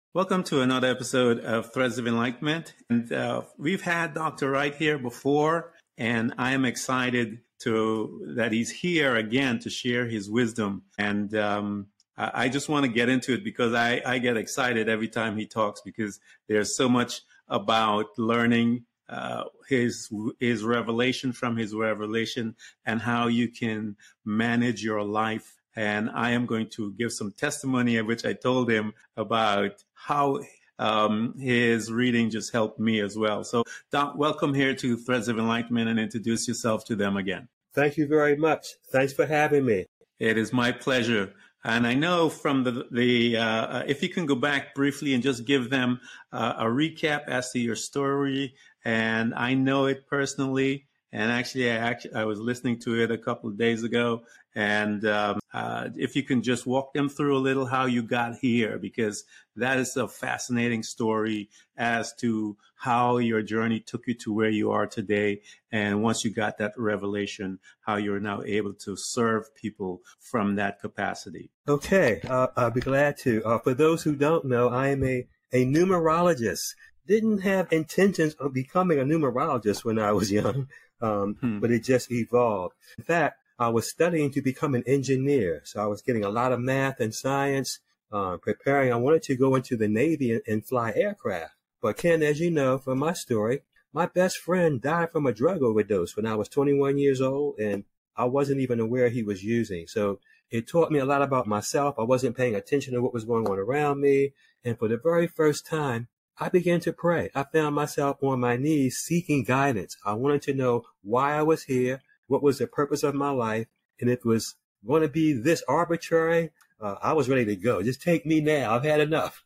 Welcome to another episode of Threads of Enlightenment. And we've had Dr. Wright here before, and I am excited that he's here again to share his wisdom. And I just want to get into it because I get excited every time he talks because there's so much about learning his revelation from his revelation and how you can manage your life. And I am going to give some testimony of which I told him about how his reading just helped me as well. So, Doc, welcome here to Threads of Enlightenment and introduce yourself to them again. Thank you very much. Thanks for having me. It is my pleasure. And I know from if you can go back briefly and just give them a recap as to your story. And I know it personally. And actually, I was listening to it a couple of days ago. And if you can just walk them through a little how you got here, because that is a fascinating story as to how your journey took you to where you are today. And once you got that revelation, how you're now able to serve people from that capacity. Okay, I'll be glad to. For those who don't know, I am a numerologist. Didn't have intentions of becoming a numerologist when I was young. But it just evolved. In fact, I was studying to become an engineer. So I was getting a lot of math and science, preparing. I wanted to go into the Navy and fly aircraft. But Ken, as you know from my story, my best friend died from a drug overdose when I was 21 years old, and I wasn't even aware he was using. So it taught me a lot about myself. I wasn't paying attention to what was going on around me. And for the very first time, I began to pray. I found myself on my knees seeking guidance. I wanted to know why I was here, what was the purpose of my life, and if it was going to be this arbitrary, I was ready to go. Just take me now. I've had enough.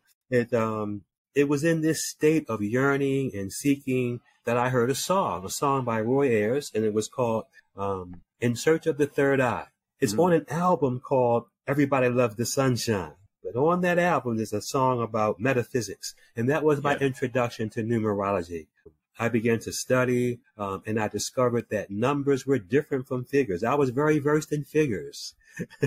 It was in this state of yearning and seeking that I heard a song by Roy Ayers, and it was called In Search of the Third Eye. It's on an album called Everybody Loves the Sunshine. But on that album, there's a song about metaphysics, and that was my introduction to numerology. I began to study, and I discovered that numbers were different from figures. I was very versed in figures,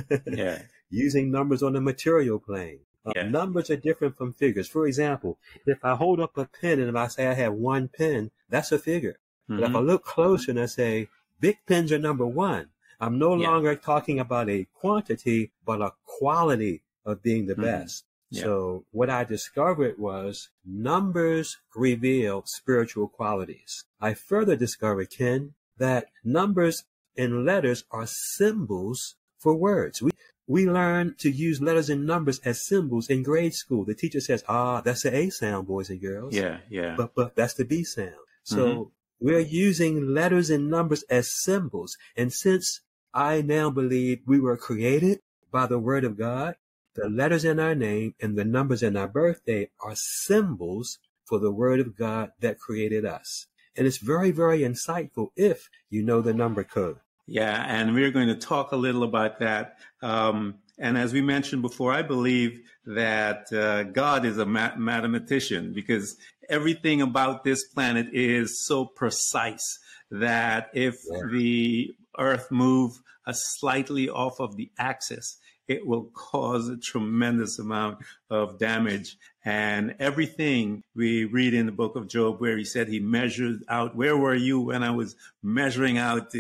using numbers on the material plane. Numbers are different from figures. For example, if I hold up a pen and if I say I have one pen, that's a figure. But if I look closer and I say big pens are number one, I'm no longer talking about a quantity, but a quality of being the best. So what I discovered was numbers reveal spiritual qualities. I further discovered, Ken, that numbers and letters are symbols for words. We learn to use letters and numbers as symbols in grade school. The teacher says, that's the A sound, boys and girls. But that's the B sound. So we're using letters and numbers as symbols. And since I now believe we were created by the Word of God, the letters in our name and the numbers in our birthday are symbols for the Word of God that created us. And it's very, very insightful if you know the number code. Yeah, and we're going to talk a little about that. And as we mentioned before, I believe that God is a mathematician because everything about this planet is so precise that if the Earth move slightly off of the axis, it will cause a tremendous amount of damage. And everything we read in the book of Job, where he said he measured out, where were you when I was measuring out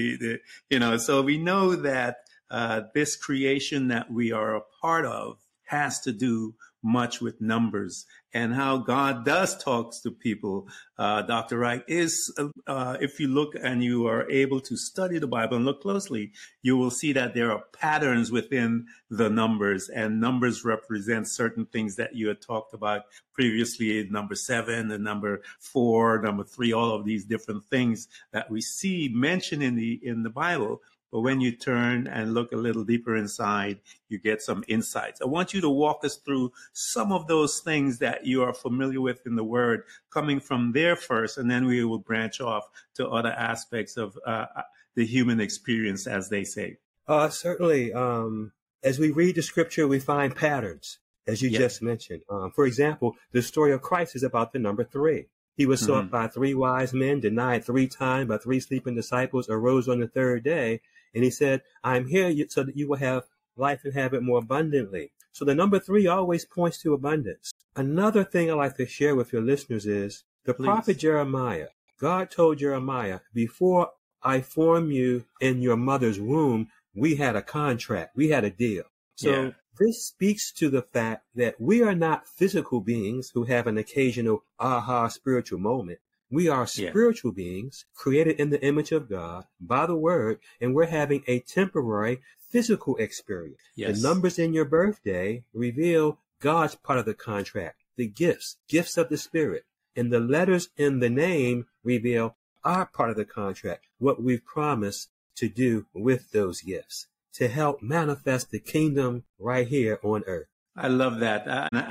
so we know that this creation that we are a part of has to do much with numbers. And how God does talk to people, Dr. Wright, is if you look and you are able to study the Bible and look closely, you will see that there are patterns within the numbers, and numbers represent certain things that you had talked about previously, number 7, the number 4, number 3, all of these different things that we see mentioned in the Bible. But when you turn and look a little deeper inside, you get some insights. I want you to walk us through some of those things that you are familiar with in the Word, coming from there first, and then we will branch off to other aspects of the human experience, as they say. Certainly. As we read the Scripture, we find patterns, as you just mentioned. For example, the story of Christ is about the number 3. He was sought by 3 wise men, denied 3 times by 3 sleeping disciples, arose on the 3rd day. And he said, I'm here so that you will have life and have it more abundantly. So the number 3 always points to abundance. Another thing I like to share with your listeners is the prophet Jeremiah. God told Jeremiah, before I formed you in your mother's womb, we had a contract. We had a deal. So this speaks to the fact that we are not physical beings who have an occasional aha spiritual moment. We are spiritual beings created in the image of God by the word, and we're having a temporary physical experience. The numbers in your birthday reveal God's part of the contract, the gifts of the Spirit. And the letters in the name reveal our part of the contract, what we've promised to do with those gifts to help manifest the kingdom right here on earth. I love that.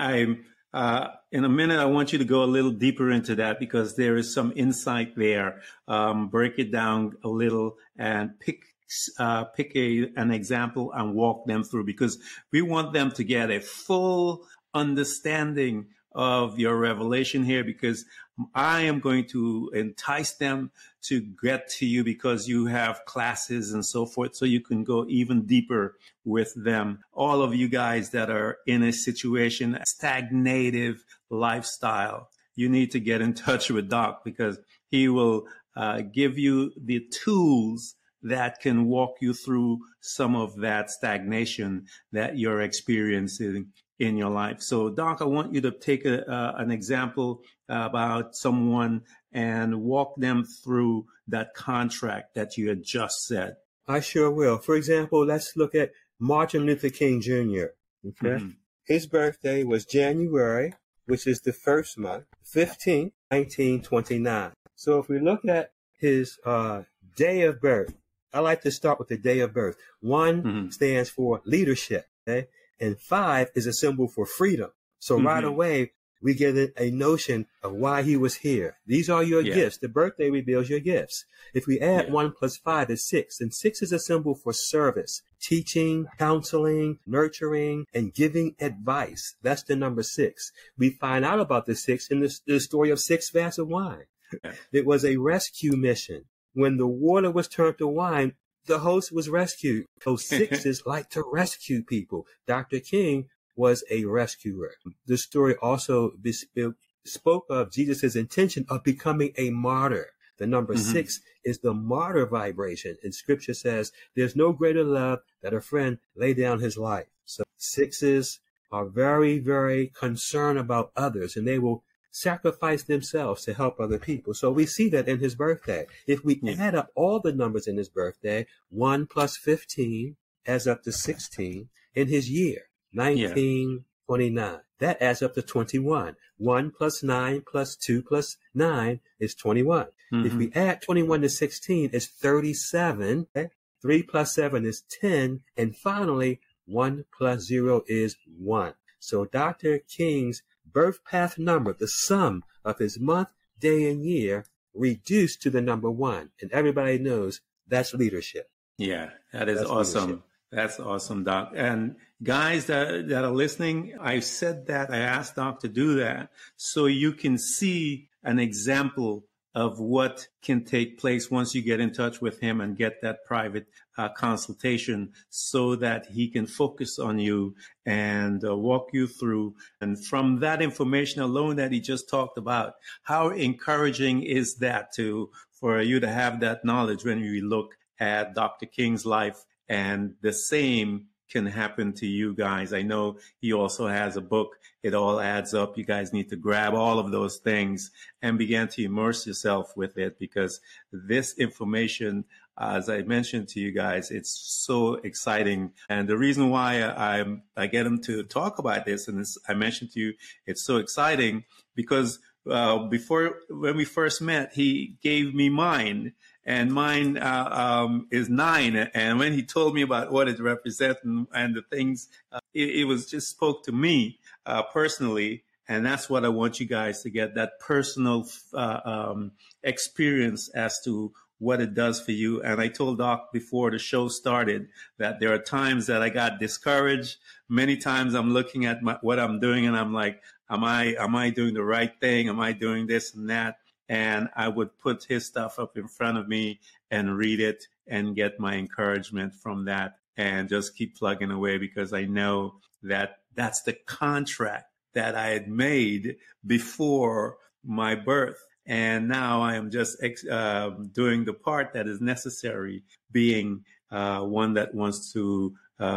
In a minute, I want you to go a little deeper into that because there is some insight there. Break it down a little and pick an example and walk them through, because we want them to get a full understanding of your revelation here, because I am going to entice them to get to you because you have classes and so forth, so you can go even deeper with them. All of you guys that are in a situation, a stagnative lifestyle, you need to get in touch with Doc, because he will give you the tools that can walk you through some of that stagnation that you're experiencing in your life. So, Doc, I want you to take an example about someone and walk them through that contract that you had just said. I sure will. For example, let's look at Martin Luther King Jr. Okay? His birthday was January, which is the first month, 15th, 1929. So if we look at his day of birth, I like to start with the day of birth. 1 stands for leadership, okay? And 5 is a symbol for freedom. So right away, we get a notion of why he was here. These are your gifts. The birthday reveals your gifts. If we add 1 plus 5 is 6, and 6 is a symbol for service, teaching, counseling, nurturing, and giving advice. That's the number 6. We find out about the 6 in the story of 6 vats of wine. It was a rescue mission. When the water was turned to wine, the host was rescued. Those 6s like to rescue people. Dr. King was a rescuer. The story also spoke of Jesus' intention of becoming a martyr. The number 6 is the martyr vibration. And scripture says there's no greater love that a friend lay down his life. So 6s are very, very concerned about others, and they will sacrifice themselves to help other people. So we see that in his birthday. If we add up all the numbers in his birthday, 1 plus 15 adds up to 16 in his year, 1929. That adds up to 21. 1 plus 9 plus 2 plus 9 is 21. If we add 21 to 16, it's 37. Okay? 3 plus 7 is 10. And finally, 1 plus 0 is 1. So Dr. King's birth path number, the sum of his month, day, and year, reduced to the number 1. And everybody knows that's leadership. Yeah, that is awesome. Leadership. That's awesome, Doc. And guys that are listening, I said that, I asked Doc to do that so you can see an example of what can take place once you get in touch with him and get that private consultation, so that he can focus on you and walk you through. And from that information alone that he just talked about, how encouraging is that for you to have that knowledge when we look at Dr. King's life? And the same can happen to you guys. I know he also has a book. It all adds up. You guys need to grab all of those things and begin to immerse yourself with it, because this information, as I mentioned to you guys, it's so exciting. And the reason why I get him to talk about this, and I mentioned to you, it's so exciting because before, when we first met, he gave me mine. And mine is 9. And when he told me about what it represents and the things, it was just spoke to me personally. And that's what I want you guys to get, that personal experience as to what it does for you. And I told Doc before the show started that there are times that I got discouraged. Many times I'm looking at what I'm doing and I'm like, am I doing the right thing? Am I doing this and that? And I would put his stuff up in front of me and read it and get my encouragement from that and just keep plugging away, because I know that That's the contract that I had made before my birth. And now I am just doing the part that is necessary, being one that wants to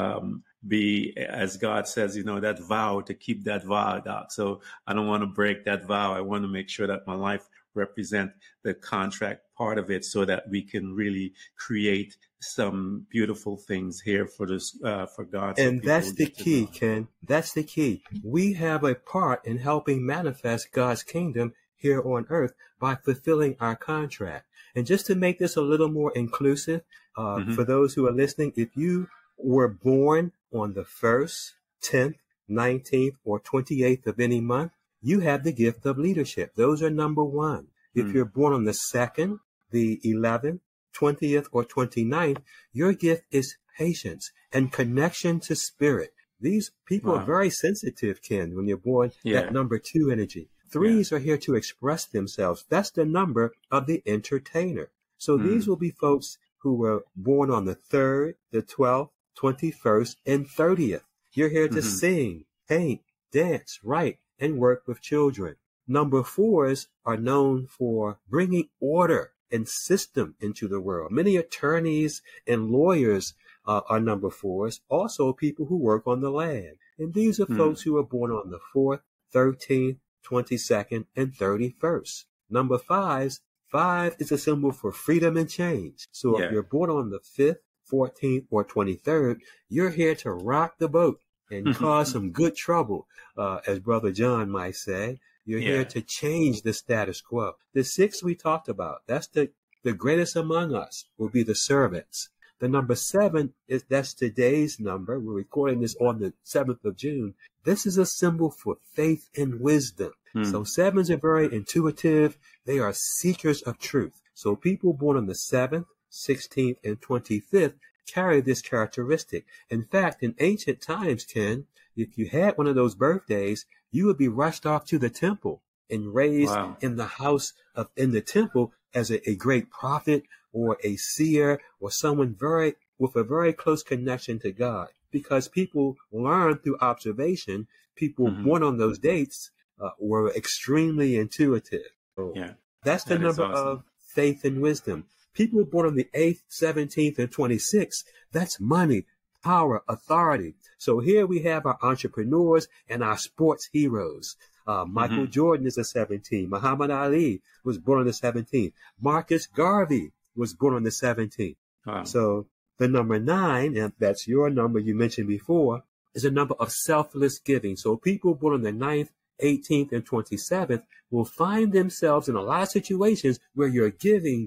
be, as God says, that vow, to keep that vow, Doc. So I don't want to break that vow. I want to make sure that my life represent the contract part of it, so that we can really create some beautiful things here for this, for God. And that's the key, Ken. That's the key. We have a part in helping manifest God's kingdom here on earth by fulfilling our contract. And just to make this a little more inclusive, for those who are listening, if you were born on the 1st, 10th, 19th, or 28th of any month, you have the gift of leadership. Those are number one. If you're born on the 2nd, the 11th, 20th, or 29th, your gift is patience and connection to spirit. These people are very sensitive, Ken, when you're born, that number 2 energy. 3s are here to express themselves. That's the number of the entertainer. So these will be folks who were born on the 3rd, the 12th, 21st, and 30th. You're here to sing, paint, dance, write, and work with children. Number 4s are known for bringing order and system into the world. Many attorneys and lawyers are number 4s, also people who work on the land. And these are folks who are born on the 4th, 13th, 22nd, and 31st. Number 5s, 5 is a symbol for freedom and change. So if you're born on the 5th, 14th, or 23rd, you're here to rock the boat and cause some good trouble, as Brother John might say. You're here to change the status quo. The 6 we talked about, that's the greatest among us, will be the servants. The number 7 that's today's number. We're recording this on the 7th of June. This is a symbol for faith and wisdom. So 7s are very intuitive. They are seekers of truth. So people born on the 7th, 16th, and 25th carry this characteristic. In fact, in ancient times, Ken, if you had one of those birthdays, you would be rushed off to the temple and raised in the house in the temple as a great prophet or a seer or someone with a very close connection to God. Because people learn through observation, people born on those dates were extremely intuitive. So that's the number of faith and wisdom. People born on the 8th, 17th, and 26th, that's money, power, authority. So here we have our entrepreneurs and our sports heroes. Michael Jordan is a 17. Muhammad Ali was born on the 17th. Marcus Garvey was born on the 17th. So the number 9, and that's your number you mentioned before, is a number of selfless giving. So people born on the 9th, 18th, and 27th will find themselves in a lot of situations where you're giving,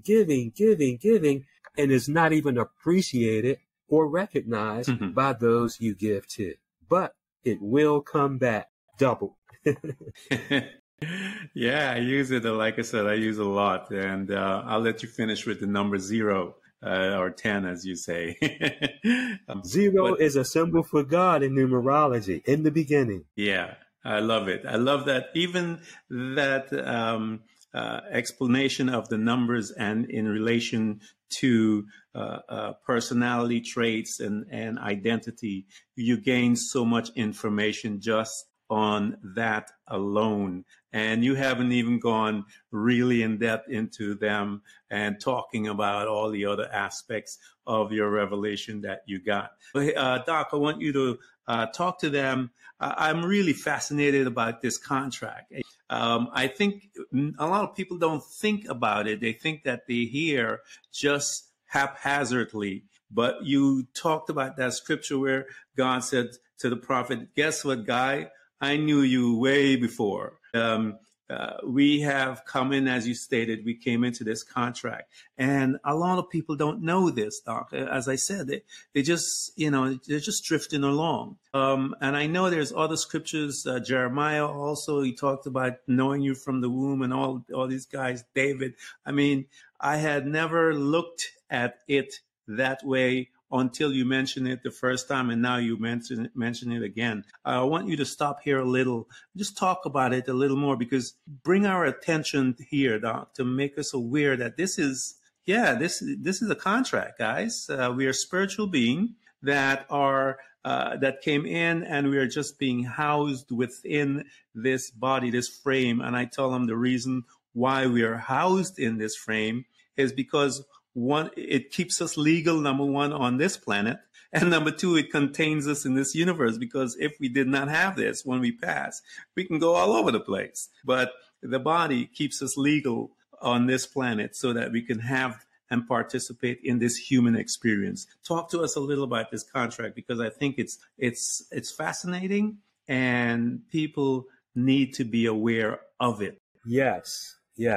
and is not even appreciated or recognized by those you give to. But it will come back double. Yeah, I use it. Like I said, I use it a lot. And I'll let you finish with the number 0 or 10, as you say. 0 is a symbol for God in numerology, in the beginning. Yeah, I love it. I love that. Even that explanation of the numbers and in relation to personality traits and identity, you gain so much information just on that alone. And you haven't even gone really in depth into them and talking about all the other aspects of your revelation that you got. Doc, I want you to talk to them. I'm really fascinated about this contract. I think a lot of people don't think about it. They think that they hear just haphazardly. But you talked about that scripture where God said to the prophet, guess what, guy? I knew you way before. We have come in, as you stated, we came into this contract. And a lot of people don't know this, Doc. As I said, they just, they're just drifting along. And I know there's other scriptures, Jeremiah also, he talked about knowing you from the womb and all these guys, David. I mean, I had never looked at it that way until you mentioned it the first time, and now you mention it again. I want you to stop here a little, just talk about it a little more, because bring our attention here, Doc, to make us aware that this is a contract, guys. We are spiritual beings that are that came in, and we are just being housed within this body, this frame. And I tell them the reason why we are housed in this frame is because one, it keeps us legal, number one, on this planet. And number two, it contains us in this universe, because if we did not have this when we pass, we can go all over the place. But the body keeps us legal on this planet so that we can have and participate in this human experience. Talk to us a little about this contract, because I think it's fascinating and people need to be aware of it. Yes.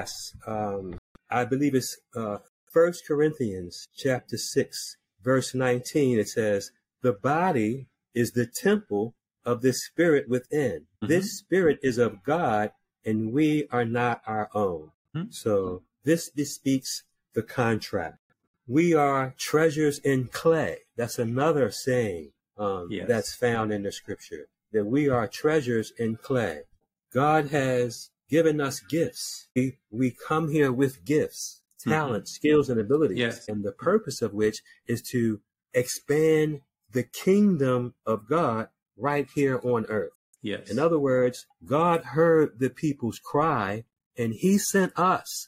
I believe it's 1 Corinthians chapter 6, verse 19. It says, the body is the temple of the spirit within. Mm-hmm. This spirit is of God, and we are not our own. Mm-hmm. So this bespeaks the contract. We are treasures in clay. That's another saying that's found in the scripture, that we are treasures in clay. God has given us gifts. We come here with gifts, talent, skills, and abilities, and the purpose of which is to expand the kingdom of God right here on earth. Yes. In other words, God heard the people's cry, and he sent us.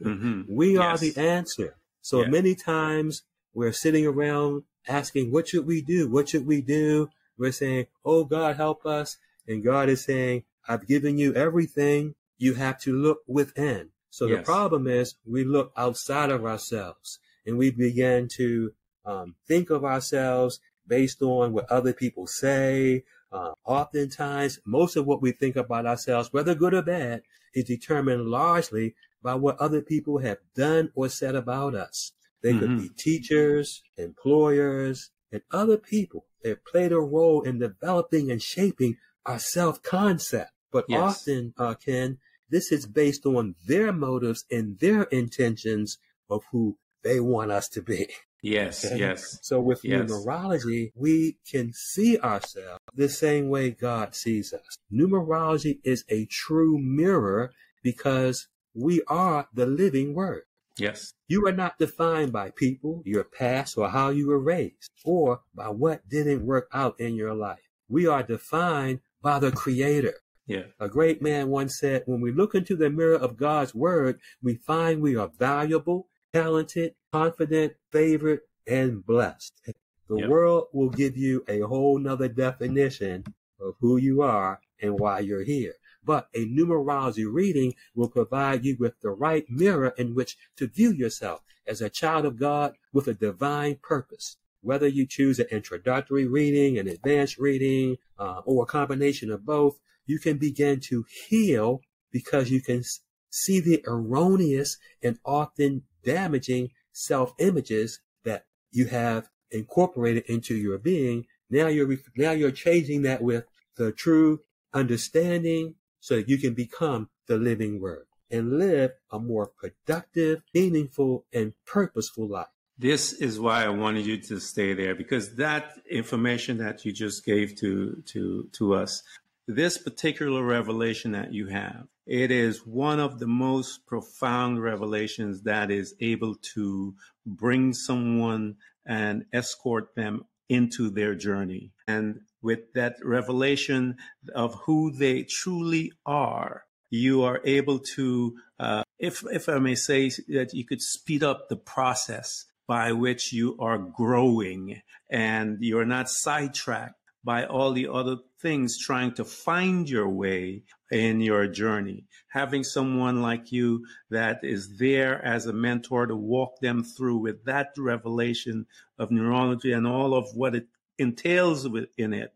We are the answer. So many times we're sitting around asking, what should we do? What should we do? We're saying, oh, God, help us. And God is saying, I've given you everything. You have to look within. So the problem is we look outside of ourselves, and we begin to think of ourselves based on what other people say. Oftentimes, most of what we think about ourselves, whether good or bad, is determined largely by what other people have done or said about us. They could be teachers, employers, and other people that played a role in developing and shaping our self-concept. But often, Ken, this is based on their motives and their intentions of who they want us to be. Yes, yes. So with numerology, we can see ourselves the same way God sees us. Numerology is a true mirror because we are the living word. Yes. You are not defined by people, your past, or how you were raised, or by what didn't work out in your life. We are defined by the Creator. Yeah. A great man once said, when we look into the mirror of God's word, we find we are valuable, talented, confident, favored, and blessed. The world will give you a whole nother definition of who you are and why you're here. But a numerology reading will provide you with the right mirror in which to view yourself as a child of God with a divine purpose. Whether you choose an introductory reading, an advanced reading, or a combination of both, you can begin to heal because you can see the erroneous and often damaging self-images that you have incorporated into your being. Now you're changing that with the true understanding so that you can become the living word and live a more productive, meaningful, and purposeful life. This is why I wanted you to stay there, because that information that you just gave to us, this particular revelation that you have, it is one of the most profound revelations that is able to bring someone and escort them into their journey. And with that revelation of who they truly are, you are able to, if I may say, that you could speed up the process by which you are growing, and you're not sidetracked by all the other things trying to find your way in your journey. Having someone like you that is there as a mentor to walk them through with that revelation of neurology and all of what it entails within it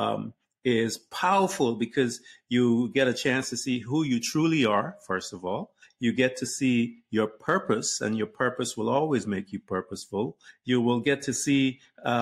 is powerful, because you get a chance to see who you truly are, first of all. You get to see your purpose, and your purpose will always make you purposeful. You will get to see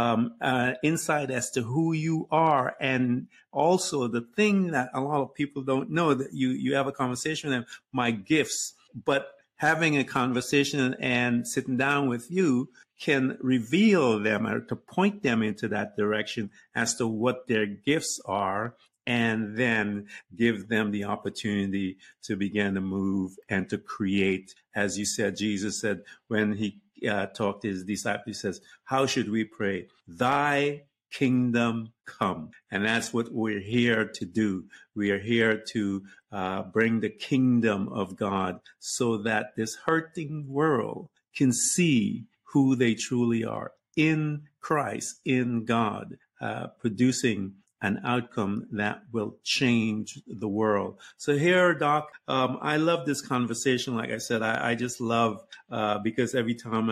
insight as to who you are, and also the thing that a lot of people don't know, that you have a conversation with them, my gifts. But having a conversation and sitting down with you can reveal them, or to point them into that direction as to what their gifts are, and then give them the opportunity to begin to move and to create. As you said, Jesus said when he talked to his disciples, he says, how should we pray? Thy kingdom come. And that's what we're here to do. We are here to bring the kingdom of God so that this hurting world can see who they truly are in Christ, in God, producing an outcome that will change the world. So here, Doc, I love this conversation. Like I said, I just love, because every time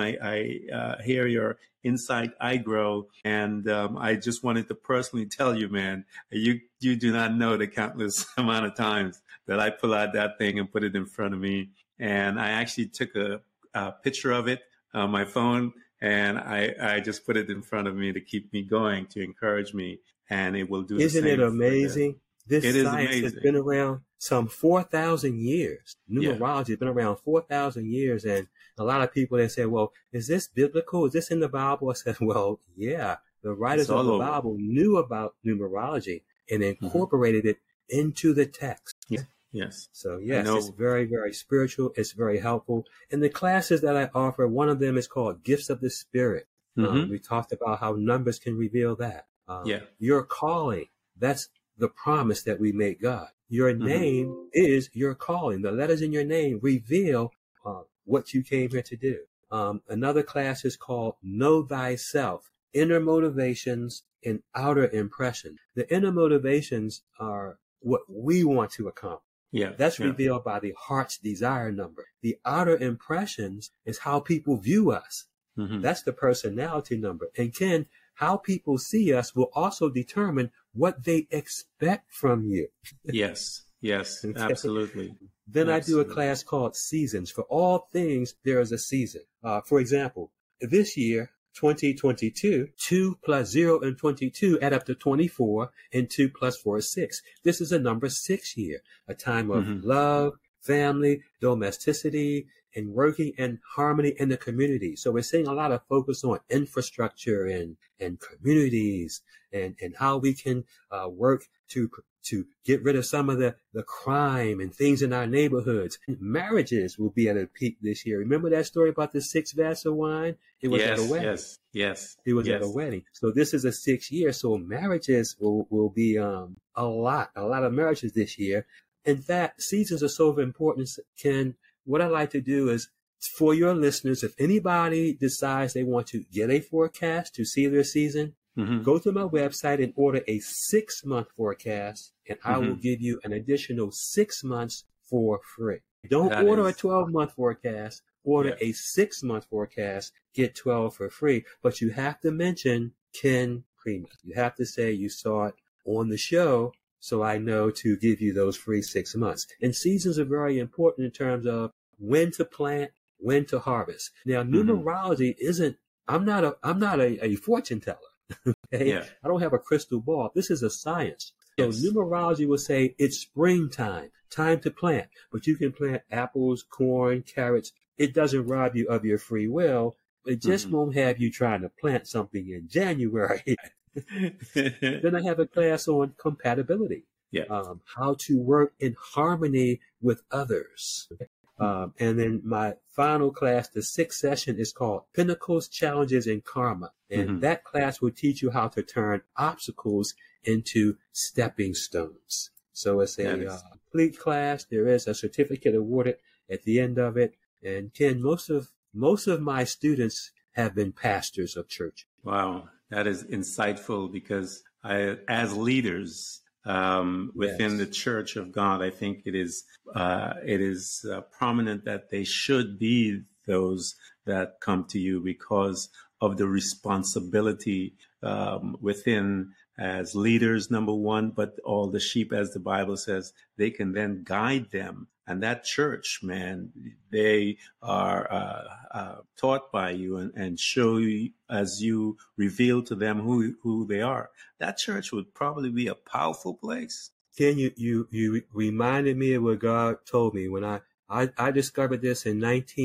I hear your insight, I grow. And I just wanted to personally tell you, man, you do not know the countless amount of times that I pull out that thing and put it in front of me. And I actually took a picture of it on my phone, and I just put it in front of me to keep me going, to encourage me. And it will do the same. Isn't it amazing? This it science is has been around some 4,000 years. Numerology has been around 4,000 years. And a lot of people, they say, well, is this biblical? Is this in the Bible? I said, well, yeah. The writers of the Bible knew about numerology and incorporated it into the text. Yeah. Yes. So, yes, it's very, very spiritual. It's very helpful. And the classes that I offer, one of them is called Gifts of the Spirit. We talked about how numbers can reveal that. Your calling, that's the promise that we make God. Your name is your calling. The letters in your name reveal what you came here to do. Another class is called Know Thyself, Inner Motivations and Outer Impression. The inner motivations are what we want to accomplish. That's revealed by the heart's desire number. The outer impressions is how people view us. That's the personality number. And Ken, how people see us will also determine what they expect from you. Yes, absolutely. Then I do a class called Seasons. For all things, there is a season. For example, this year, 2022, 2 plus 0 and 22 add up to 24, and 2 plus 4 is 6. This is a number 6 year, a time of love, family, domesticity, and working in harmony in the community. So we're seeing a lot of focus on infrastructure and communities and how we can work to get rid of some of the crime and things in our neighborhoods. Marriages will be at a peak this year. Remember that story about the 6 vats of wine? It was at a wedding. Yes. It was at a wedding. So this is a 6 year. So marriages will be a lot of marriages this year. In fact, seasons are so important. What I like to do is, for your listeners, if anybody decides they want to get a forecast to see their season, go to my website and order a 6-month forecast, and I will give you an additional 6 months for free. Don't order a 12-month forecast. Order a 6-month forecast, get 12 for free. But you have to mention Ken Primus. You have to say you saw it on the show, so I know to give you those free 6 months. And seasons are very important in terms of when to plant, when to harvest. Now, numerology isn't, I'm not a fortune teller. Okay? I don't have a crystal ball. This is a science. So numerology will say it's springtime, time to plant, but you can plant apples, corn, carrots. It doesn't rob you of your free will. It just won't have you trying to plant something in January. Then I have a class on compatibility. How to work in harmony with others. And then my final class, the 6th session, is called Pinnacles, Challenges, and Karma. And that class will teach you how to turn obstacles into stepping stones. So it's a complete class. There is a certificate awarded at the end of it. And Ken, most of my students have been pastors of church. Wow, that is insightful, because as leaders within the Church of God, I think it is prominent that they should be those that come to you because of the responsibility within as leaders, number one, but all the sheep, as the Bible says, they can then guide them. And that church, man, they are taught by you and show you as you reveal to them who they are. That church would probably be a powerful place. Ken, you reminded me of what God told me when I discovered this in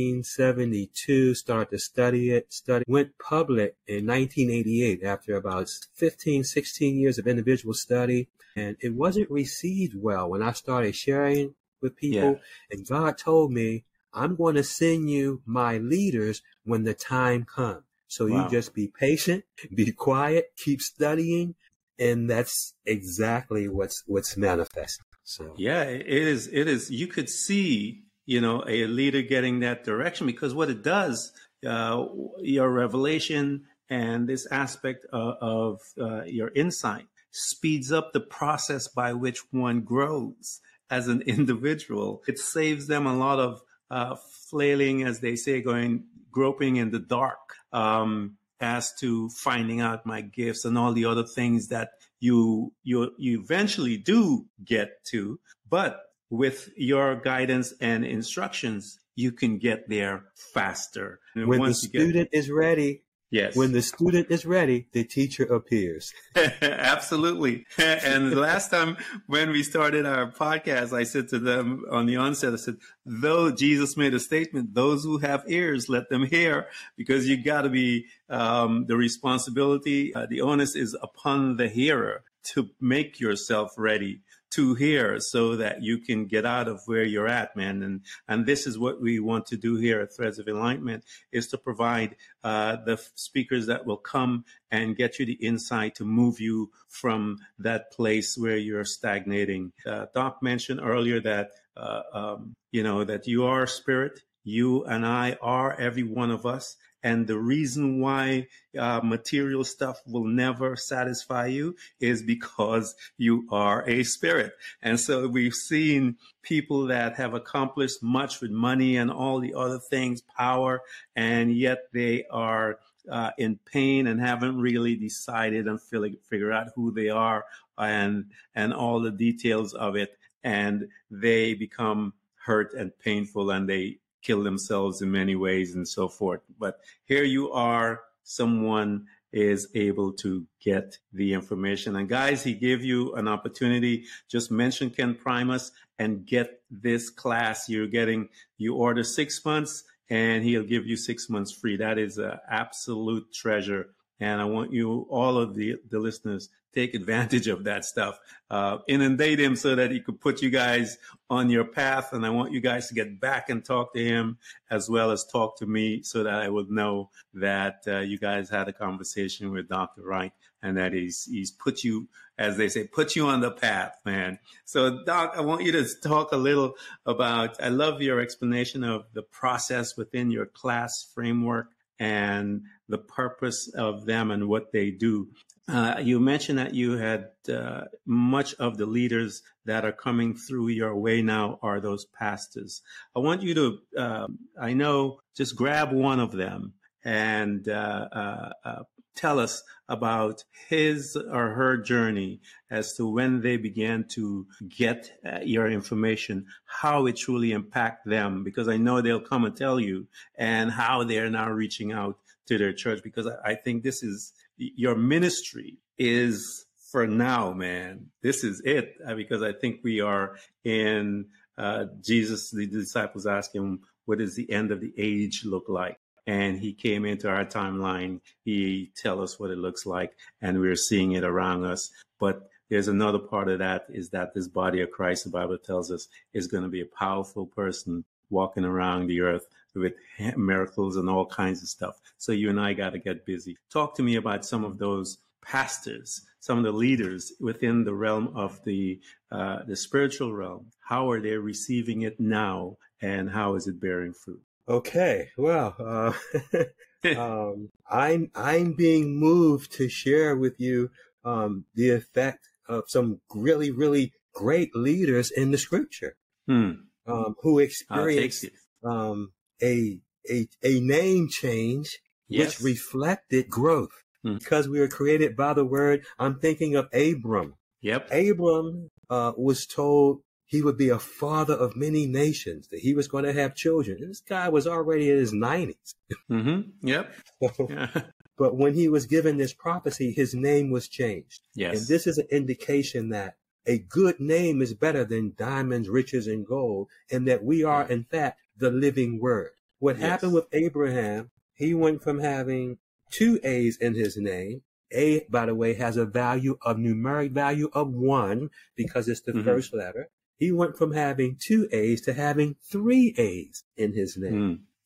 1972, started to study it, went public in 1988 after about 15, 16 years of individual study. And it wasn't received well when I started sharing with people. And God told me, I'm going to send you my leaders when the time comes. So you Wow. just be patient, be quiet, keep studying, and that's exactly what's manifesting. So Yeah, it is. It is. You could see, a leader getting that direction, because what it does, uh, your revelation and this aspect of your insight speeds up the process by which one grows as an individual. It saves them a lot of flailing, as they say, groping in the dark, as to finding out my gifts and all the other things that you eventually do get to. But with your guidance and instructions, you can get there faster. And when the once you get, student is ready, yes, when the student is ready, the teacher appears. absolutely. And the last time when we started our podcast, I said to them on the onset, I said, though Jesus made a statement, those who have ears, let them hear, because you got to be, the responsibility, the onus is upon the hearer to make yourself ready to hear, so that you can get out of where you're at, man. And this is what we want to do here at Threads of Enlightenment, is to provide the speakers that will come and get you the insight to move you from that place where you're stagnating. Doc mentioned earlier that, that you are spirit. You and I are, every one of us. And the reason why material stuff will never satisfy you is because you are a spirit. And so we've seen people that have accomplished much with money and all the other things, power, and yet they are in pain and haven't really decided and figure out who they are and all the details of it. And they become hurt and painful, and they kill themselves in many ways and so forth. But here you are, someone is able to get the information. And guys, he gave you an opportunity. Just mention Ken Primus and get this class. You order 6 months and he'll give you 6 months free. That is an absolute treasure. And I want you, all of the listeners, take advantage of that stuff. Inundate him so that he could put you guys on your path. And I want you guys to get back and talk to him, as well as talk to me, so that I would know that you guys had a conversation with Dr. Wright, and that he's put you, as they say, put you on the path, man. So Doc, I want you to talk a little about, I love your explanation of the process within your class framework and the purpose of them and what they do. You mentioned that you had much of the leaders that are coming through your way now are those pastors. I want you to, just grab one of them and tell us about his or her journey as to when they began to get your information, how it truly impacted them, because I know they'll come and tell you, and how they're now reaching out to their church, because I think this is your ministry is for now, man. This is it, because I think we are in Jesus. The disciples asked him, what does the end of the age look like? And he came into our timeline. He tell us what it looks like, and we're seeing it around us. But there's another part of that, is that this body of Christ, the Bible tells us, is going to be a powerful person walking around the earth with miracles and all kinds of stuff. So you and I got to get busy. Talk to me about some of those pastors, some of the leaders within the realm of the spiritual realm. How are they receiving it now, and how is it bearing fruit? Okay, well, I'm being moved to share with you the effect of some really, really great leaders in the Scripture who experienced a name change, which reflected growth, because we were created by the word. I'm thinking of Abram. Yep. Abram was told he would be a father of many nations, that he was going to have children. And this guy was already in his 90s. Yep. But when he was given this prophecy, his name was changed. Yes. And this is an indication that a good name is better than diamonds, riches, and gold, and that we are, in fact, the living word. What happened with Abraham, he went from having 2 A's in his name. A, by the way, has a numeric value of 1, because it's the first letter. He went from having 2 A's to having 3 A's in his name.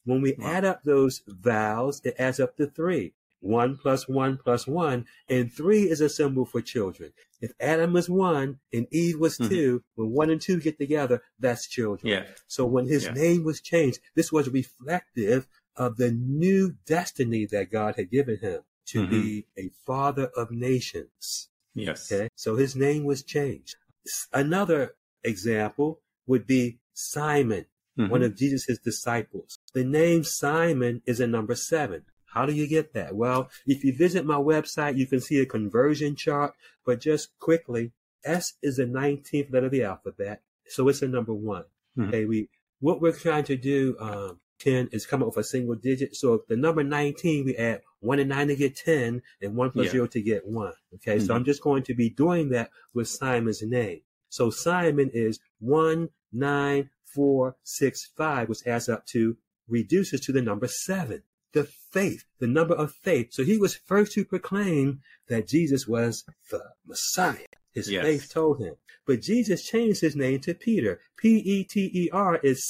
When we add up those vowels, it adds up to 3. 1 plus 1 plus 1, and 3 is a symbol for children. If Adam was 1 and Eve was 2, when 1 and 2 get together, that's children. Yeah. So when his name was changed, this was reflective of the new destiny that God had given him to be a father of nations. Yes. Okay. So his name was changed. Another example would be Simon, one of Jesus' disciples. The name Simon is a number 7. How do you get that? Well, if you visit my website, you can see a conversion chart, but just quickly, S is the 19th letter of the alphabet. So it's a number 1. Okay. What we're trying to do, Ken, is come up with a single digit. So the number 19, we add 1 and 9 to get 10 and 1 plus 0 to get 1. Okay. So I'm just going to be doing that with Simon's name. So Simon is 1, 9, 4, 6, 5, which adds up to, reduces to the number 7. The faith, the number of faith. So he was first to proclaim that Jesus was the Messiah. His faith told him. But Jesus changed his name to Peter. Peter is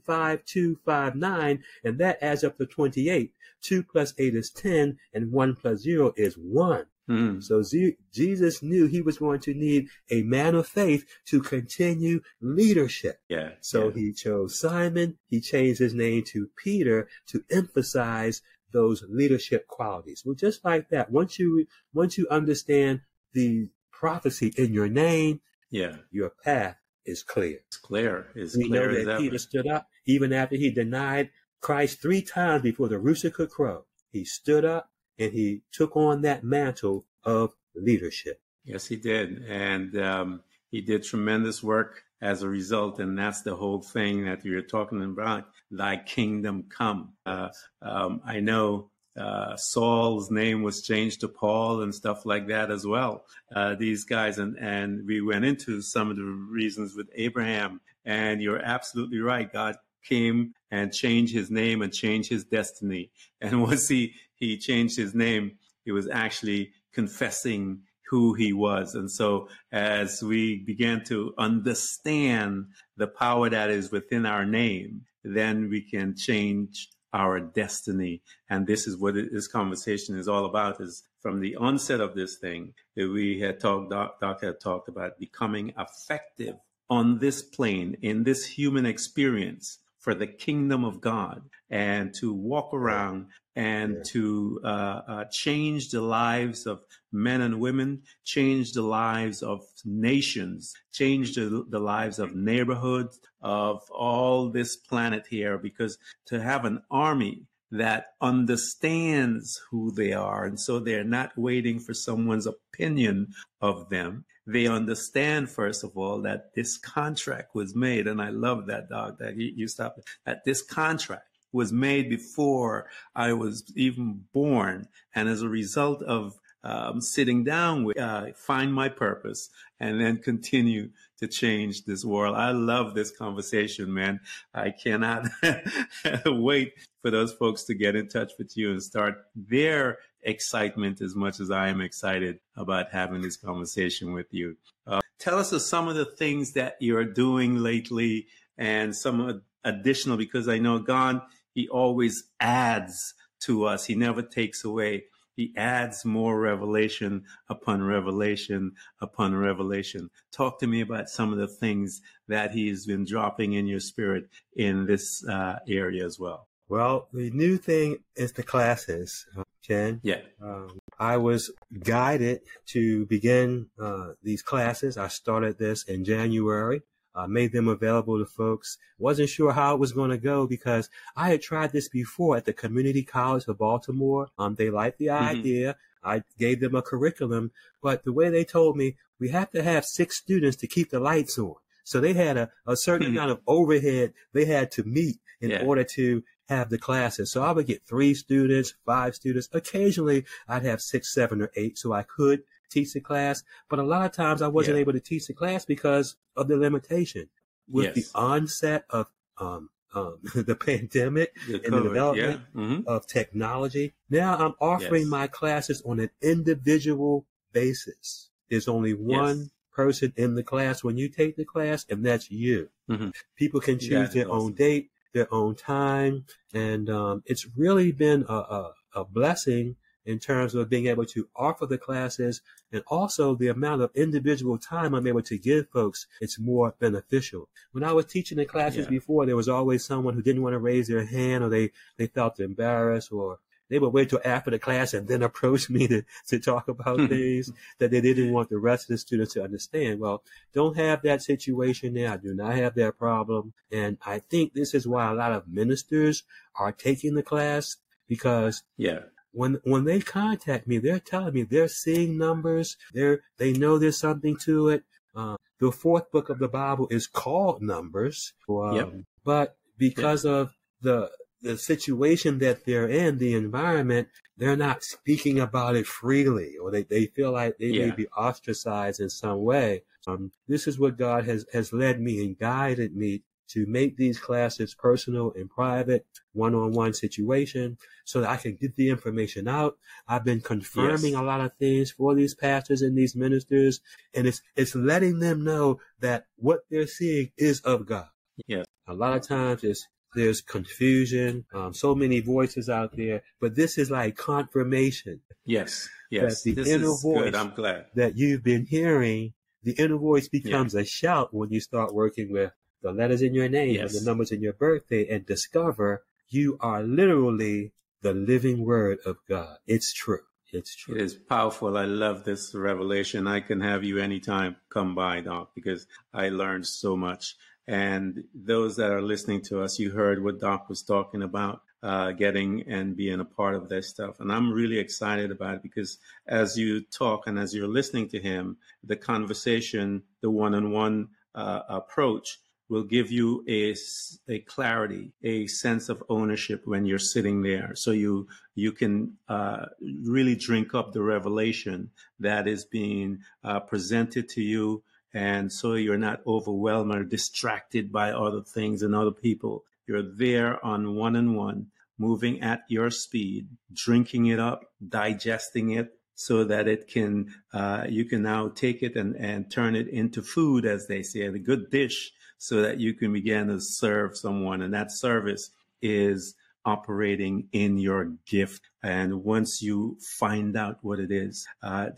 75259, and that adds up to 28. 2 plus 8 is 10, and 1 plus 0 is 1. So Jesus knew he was going to need a man of faith to continue leadership. So he chose Simon. He changed his name to Peter to emphasize those leadership qualities. Well, just like that, once you understand the prophecy in your name, your path is clear. It's clear. We know that Peter stood up even after he denied Christ 3 times before the rooster could crow. He stood up and he took on that mantle of leadership. Yes, he did. And he did tremendous work as a result. And that's the whole thing that you're talking about, thy kingdom come. I know Saul's name was changed to Paul and stuff like that as well. These guys, and we went into some of the reasons with Abraham. And you're absolutely right. God came and changed his name and changed his destiny. And once he changed his name, he was actually confessing who he was. And so as we began to understand the power that is within our name, then we can change our destiny. And this is what this conversation is all about, is from the onset of this thing that we had talked, Doc had talked about becoming effective on this plane, in this human experience, for the kingdom of God, and to walk around and to change the lives of men and women, change the lives of nations, change the lives of neighborhoods, of all this planet here, because to have an army that understands who they are, and so they're not waiting for someone's opinion of them. They understand, first of all, that this contract was made, and I love that, Doc, that you stopped it, that this contract was made before I was even born. And as a result of sitting down with, find my purpose and then continue to change this world. I love this conversation, man. I cannot wait for those folks to get in touch with you and start their excitement as much as I am excited about having this conversation with you. Tell us of some of the things that you're doing lately and some additional, because I know God, he always adds to us. He never takes away. He adds more revelation upon revelation upon revelation. Talk to me about some of the things that he's been dropping in your spirit in this area as well. Well, the new thing is the classes, Ken. Yeah. I was guided to begin these classes. I started this in January. Made them available to folks. Wasn't sure how it was going to go because I had tried this before at the Community College of Baltimore. They liked the idea. I gave them a curriculum, but the way they told me, we have to have 6 students to keep the lights on. So they had a certain amount of overhead they had to meet in order to have the classes. So I would get 3 students, 5 students. Occasionally I'd have 6, 7, or 8 so I could teach the class, but a lot of times I wasn't able to teach the class because of the limitation. With the onset of the pandemic and the development of technology, now I'm offering my classes on an individual basis. There's only one person in the class when you take the class, and that's you. People can choose their own date. their own time. And it's really been a blessing in terms of being able to offer the classes, and also the amount of individual time I'm able to give folks. It's more beneficial. When I was teaching the classes before, there was always someone who didn't want to raise their hand, or they felt embarrassed, or they would wait till after the class and then approach me to talk about things that they didn't want the rest of the students to understand. Well, don't have that situation now. I do not have that problem. And I think this is why a lot of ministers are taking the class, because when they contact me, they're telling me they're seeing numbers. They know there's something to it. The fourth book of the Bible is called Numbers. But because of the situation that they're in, the environment, they're not speaking about it freely, or they feel like they may be ostracized in some way. This is what God has led me and guided me to make these classes personal and private, one-on-one situation, so that I can get the information out. I've been confirming a lot of things for these pastors and these ministers, and it's letting them know that what they're seeing is of God. Yes. A lot of times there's confusion, so many voices out there, but this is like confirmation. Yes. That the this inner is voice good. I'm glad that you've been hearing, the inner voice becomes a shout when you start working with the letters in your name and the numbers in your birthday, and discover you are literally the living word of God. It's true. It's true. It is powerful. I love this revelation. I can have you anytime come by, Doc, because I learned so much. And those that are listening to us, you heard what Doc was talking about, getting and being a part of this stuff. And I'm really excited about it, because as you talk and as you're listening to him, the conversation, the one-on-one approach will give you a clarity, a sense of ownership when you're sitting there. So you can really drink up the revelation that is being presented to you. And so you're not overwhelmed or distracted by other things and other people. You're there on one-on-one, moving at your speed, drinking it up, digesting it, so that it can, you can now take it and turn it into food, as they say, a good dish, so that you can begin to serve someone. And that service is operating in your gift. And once you find out what it is,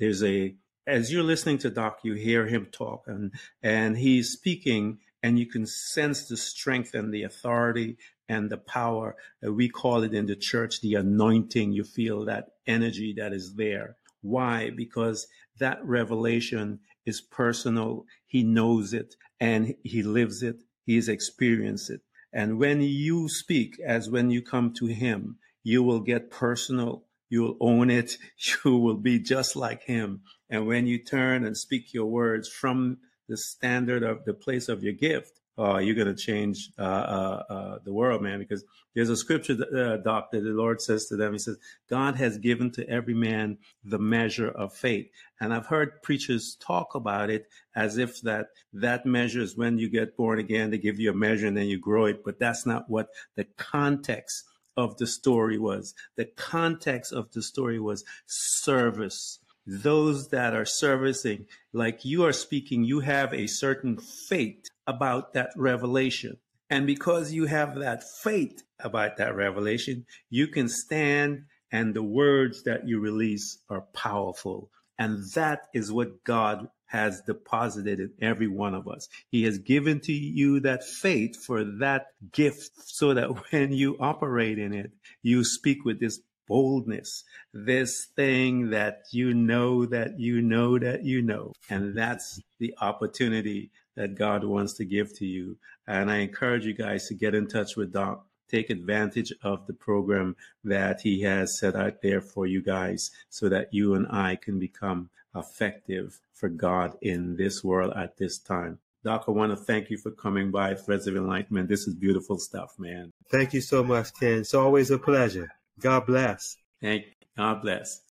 as you're listening to Doc, you hear him talk, and he's speaking, and you can sense the strength and the authority and the power. We call it in the church the anointing. You feel that energy that is there. Why? Because that revelation is personal. He knows it and he lives it. He's experienced it. And when you speak, as when you come to him, you will get personal. You'll own it. You will be just like him. And when you turn and speak your words from the standard of the place of your gift, you're going to change the world, man. Because there's a scripture, Doc, that the Lord says to them. He says, God has given to every man the measure of faith. And I've heard preachers talk about it as if that measure is when you get born again. They give you a measure and then you grow it. But that's not what the context of the story was. The context of the story was service. Those that are servicing, like you are speaking, you have a certain faith about that revelation. And because you have that faith about that revelation, you can stand, and the words that you release are powerful. And that is what God has deposited in every one of us. He has given to you that faith for that gift, so that when you operate in it, you speak with this boldness, this thing that you know that you know that you know. And that's the opportunity that God wants to give to you. And I encourage you guys to get in touch with Doc. Take advantage of the program that he has set out there for you guys, so that you and I can become effective for God in this world at this time. Doc, I want to thank you for coming by Threads of Enlightenment. This is beautiful stuff, man. Thank you so much, Ken. It's always a pleasure. God bless. God bless.